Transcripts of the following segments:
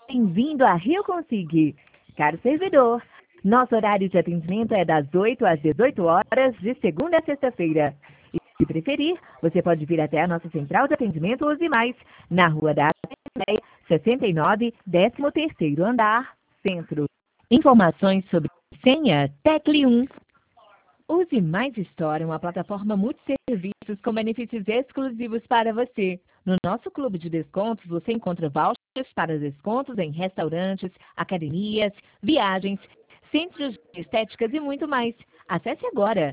Bem-vindo a Rio Consig. Caro servidor, nosso horário de atendimento é das 8 às 18 horas, de segunda a sexta-feira. E, se preferir, você pode vir até a nossa central de atendimento Use Mais, na Rua da Assembleia, 69, 13º andar, Centro. Informações sobre senha, tecle 1. Use Mais Store, uma plataforma multisserviços com benefícios exclusivos para você. No nosso clube de descontos, você encontra vouchers para descontos em restaurantes, academias, viagens, centros de estéticas e muito mais. Acesse agora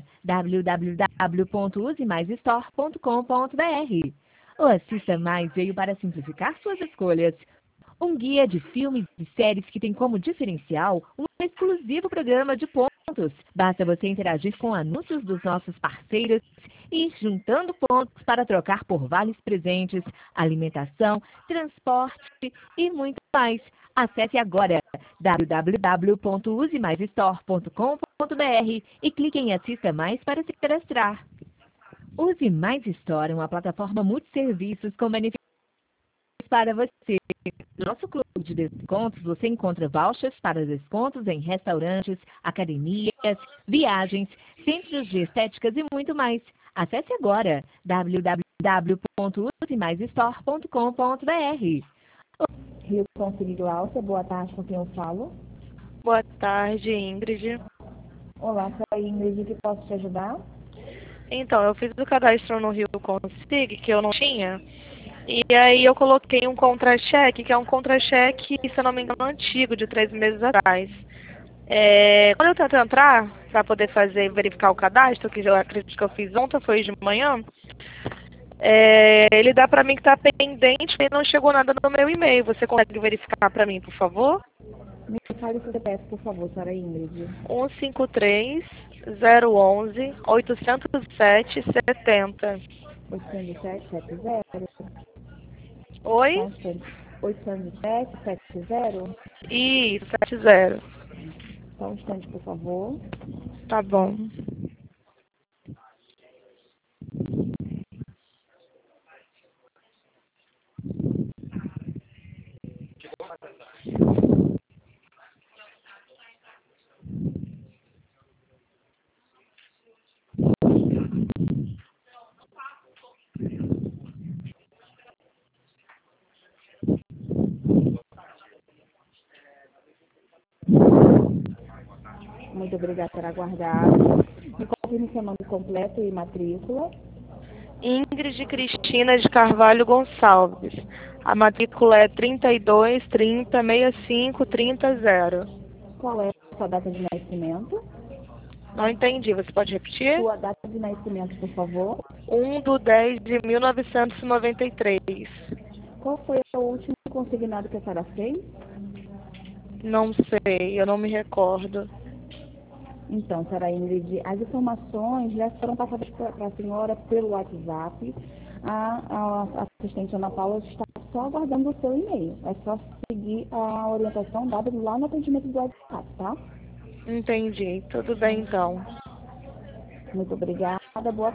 www.usemaisstore.com.br. O Assista Mais veio para simplificar suas escolhas. Um guia de filmes e séries que tem como diferencial um exclusivo programa de pontos. Basta você interagir com anúncios dos nossos parceiros e ir juntando pontos para trocar por vales presentes, alimentação, transporte e muito mais. Acesse agora www.usemaisstore.com.br e clique em Assista Mais para se cadastrar. Use Mais Store, uma plataforma multisserviços com benefícios para você. No nosso clube de descontos, você encontra vouchers para descontos em restaurantes, academias, viagens, centros de estéticas e muito mais. Acesse agora www.usemaisstore.com.br. Rio Consig Alta, boa tarde, com quem eu falo? Boa tarde, Ingrid. Olá, sou a Ingrid, que posso te ajudar? Então, eu fiz o cadastro no Rio Consig, que eu não tinha, e aí eu coloquei um contra-cheque, que é um contra-cheque, se eu não me engano, antigo, de 3 meses atrás. Quando eu tento entrar, para poder verificar o cadastro, que eu acredito que eu fiz ontem, foi de manhã, ele dá para mim que está pendente e não chegou nada no meu e-mail. Você consegue verificar para mim, por favor? Me fale o seu CPF, por favor, senhora Ingrid. 153-011-807-70. 80770. Oi? Só um instante. 80770. Isso, 70. Só um instante, por favor. Tá bom. Muito obrigada por aguardar. Me confirme seu nome completo e matrícula. Ingrid Cristina de Carvalho Gonçalves. A matrícula é 32 30 65 30 0. Qual é a sua data de nascimento? Não entendi, você pode repetir? Sua data de nascimento, por favor. 1/10/1993. Qual foi o último consignado que a senhora fez? Não sei, eu não me recordo. Então, senhora Ingrid, as informações já foram passadas para a senhora pelo WhatsApp. A assistente Ana Paula está só aguardando o seu e-mail. É só seguir a orientação dada lá no atendimento do WhatsApp, tá? Entendi, tudo bem então. Muito obrigada. Boa